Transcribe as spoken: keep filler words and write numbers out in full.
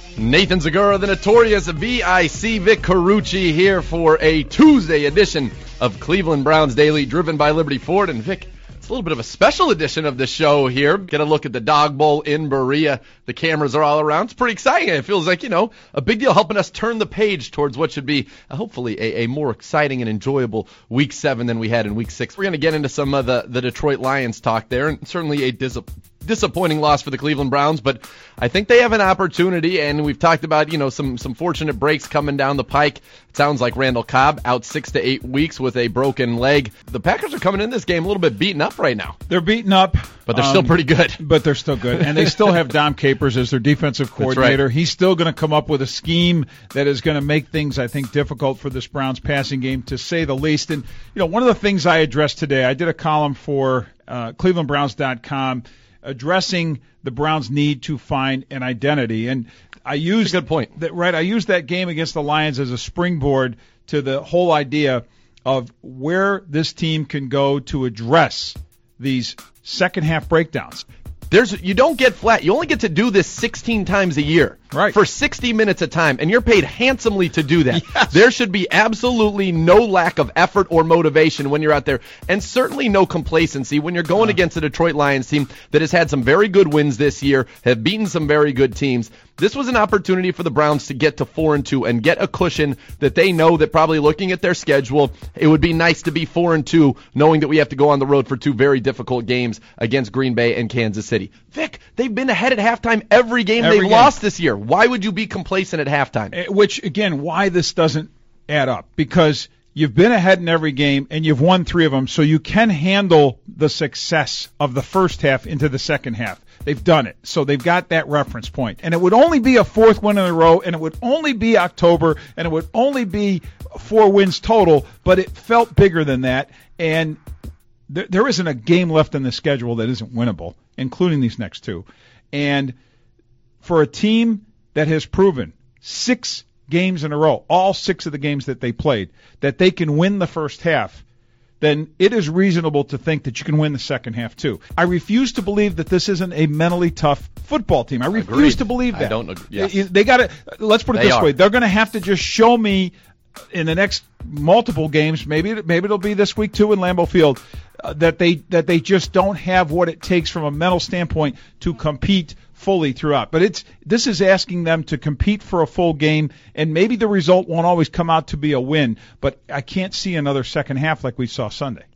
Nathan Zagura, the notorious V I C Vic Carucci, here for a Tuesday edition of Cleveland Browns Daily, driven by Liberty Ford. And Vic, it's a little bit of a special edition of the show here. Get a look at the Dog Bowl in Berea. The cameras are all around. It's pretty exciting. It feels like, you know, a big deal, helping us turn the page towards what should be uh, hopefully a, a more exciting and enjoyable week seven than we had in week six. We're going to get into some of the, the Detroit Lions talk there, and certainly a dis- disappointing loss for the Cleveland Browns, but I think they have an opportunity, and we've talked about, you know, some, some fortunate breaks coming down the pike. It sounds like Randall Cobb out six to eight weeks with a broken leg. The Packers are coming in this game a little bit beaten up right now. They're beaten up. But they're um, still pretty good. But they're still good. And they still have Dom Capers as their defensive coordinator. Right. He's still going to come up with a scheme that is going to make things, I think, difficult for this Browns passing game, to say the least. And, you know, one of the things I addressed today, I did a column for uh, Cleveland Browns dot com addressing the Browns' need to find an identity. And I used That's a good point. That, right, I used that game against the Lions as a springboard to the whole idea of where this team can go to address these second half breakdowns. There's you don't get flat. You only get to do this sixteen times a year, right, for sixty minutes a time, and you're paid handsomely to do that. Yes. There should be absolutely no lack of effort or motivation when you're out there, and certainly no complacency when you're going uh. against a Detroit Lions team that has had some very good wins this year, have beaten some very good teams. This was an opportunity for the Browns to get to four and two and get a cushion that they know that, probably looking at their schedule, it would be nice to be four and two, knowing that we have to go on the road for two very difficult games against Green Bay and Kansas City. Vic, they've been ahead at halftime every game every they've game. lost this year. Why would you be complacent at halftime? Which, again, why this doesn't add up. Because you've been ahead in every game, and you've won three of them, so you can handle the success of the first half into the second half. They've done it, so they've got that reference point. And it would only be a fourth win in a row, and it would only be October, and it would only be four wins total, but it felt bigger than that. And th- there isn't a game left in the schedule that isn't winnable, including these next two. And for a team that has proven six games in a row, all six of the games that they played, that they can win the first half, then it is reasonable to think that you can win the second half too. I refuse to believe that this isn't a mentally tough football team. I refuse Agreed. to believe that. I don't agree. Yes. They, they got to. Let's put it They this are. way: they're going to have to just show me in the next multiple games. Maybe maybe it'll be this week too in Lambeau Field, uh, that they that they just don't have what it takes from a mental standpoint to compete fully throughout. But it's this is asking them to compete for a full game, and maybe the result won't always come out to be a win, but I can't see another second half like we saw Sunday.